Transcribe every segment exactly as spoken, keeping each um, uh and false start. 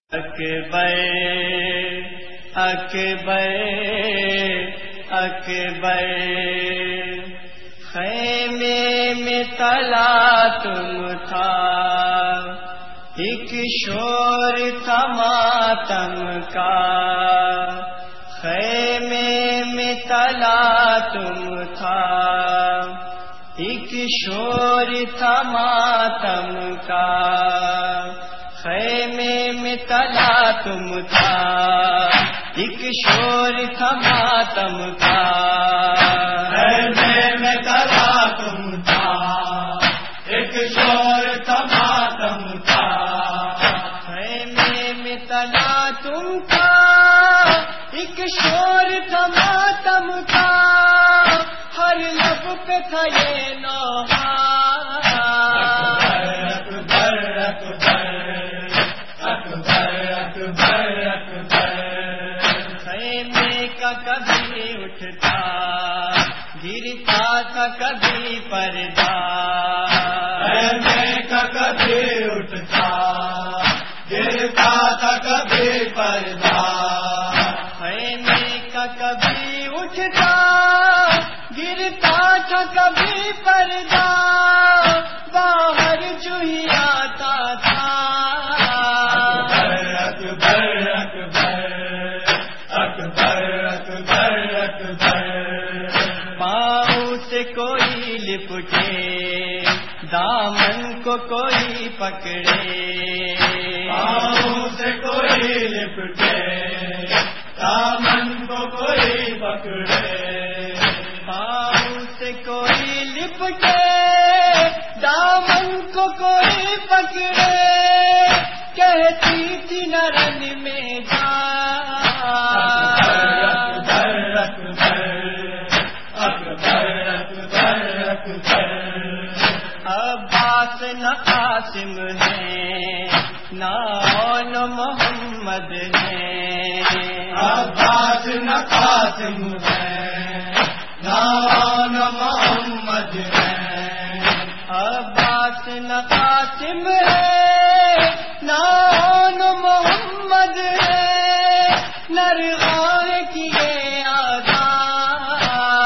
اکبر اکبر اکبر خیمے میں تلا تم تھا، ایک شور تھا ماتم کا، خیمے میں تلا تم تھا، ایک شور تھا ماتم کا، خیمے میں تلا تم تھا، ایک شور تھا ماتم کا، خیمے میں تلا تم تھا، ایک شور تھا ماتم کا، خیمے میں تلا تم تھا، ایک شور تھا ماتم کا، ہر لب پہ تھا یہ نوحہ، خیمے کا کبھی اٹھتا گرتا تھا کبھی پردہ، خیمے کا کبھی اٹھتا گرتا تھا کبھی پردہ، خیمے کا کبھی اٹھتا گرتا تھا کبھی پردہ، باہر جو ہی آتا تھا، اکبر اکبر اکبر اکبر اکبر، پاؤں سے کوئی لپٹے دامن کو کوئی پکڑے، پاؤں سے کوئی لپٹے دامن کو کوئی پکڑے، پاؤں سے کوئی لپٹے دامن کو کوئی پکڑے، کہتی تھی نرن میں جا، اکبر اکبر اکبر اکبر اکبر، عباس نہ قاسم ہے نہ اون محمد ہے، عباس نہ قاسم ہے نہ اون محمد ہے، عباس نہ قاسم ہے نہ اون محمد ہے، نرغائے کیے آزاد،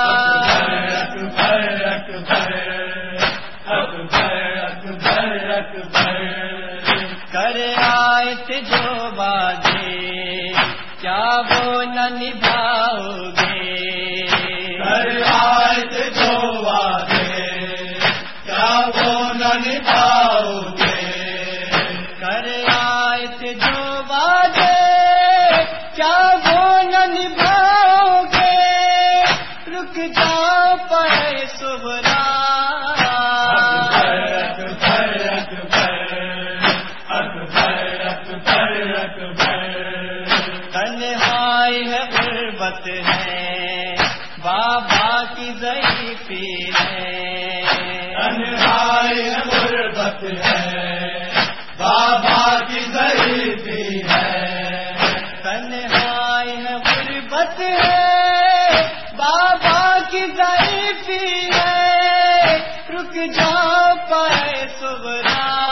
اکبر اکبر اکبر اکبر اکبر، کر آئے تھے جو وعدے کیا وہ نہ نبھاؤ گے، کر آئے تھے جو وعدے کیا وہ نہ نبھاؤ گے، کر آئے تھے جو وعدے کیا وہ نہ نبھاؤ گے، رک جاؤ پڑے صبح، اکبر اکبر اکبر اکبر اکبر، تنہائی ہے غربت ہے بابا کی ضعیفی ہے، تنہائی ہے غربت ہے بابا کی ضعیفی ہے، تنہائی ہے غربت ہے بابا کی ضعیفی ہے، رک جاؤ پائے صبح،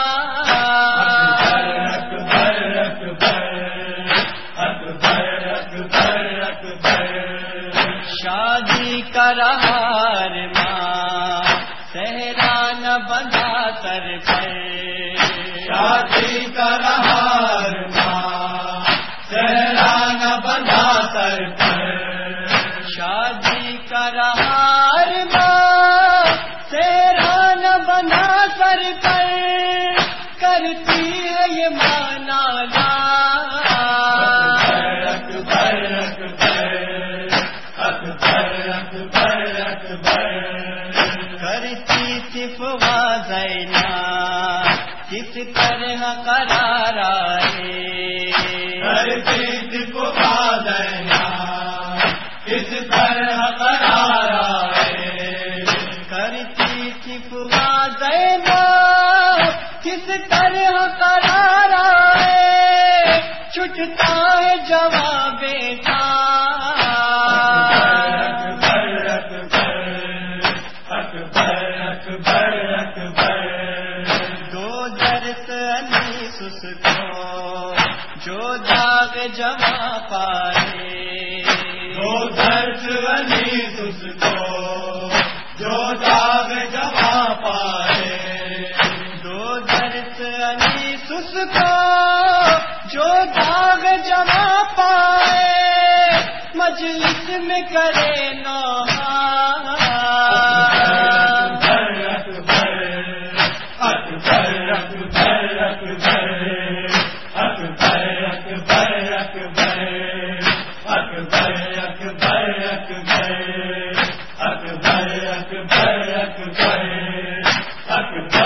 اکبر اکبر اکبر اکبر اکبر، شادی کا رہار ماں صحرا نہ بندھا سر پر، شادی کا رہار ماں صحرا نہ بندھا سر پر، شادی کا رہار ماں صحرا نہ بندھا سر پر، کرتی ہے یہ مانا لا، اکبر اکبر اکبر اکبر اکبر، کرتی صرف زینا کس طرح قرار آئے، کرتی صرف دینا کس طرح قرار آئے، کرتی صرف زینا کس طرح قرار آئے، چھٹتا ہے جواب بیٹا، اکبر اکبر اکبر اکبر اکبر، دو درس انیس کو جو داغ جمع پائے وہ درد انیس اس کو جو داغ جمع پائے دو درد انیس اس کو جو داغ جمع پائے مجلس میں کرے نوحہ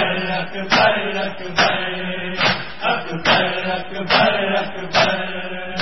اکبر اکبر اکبر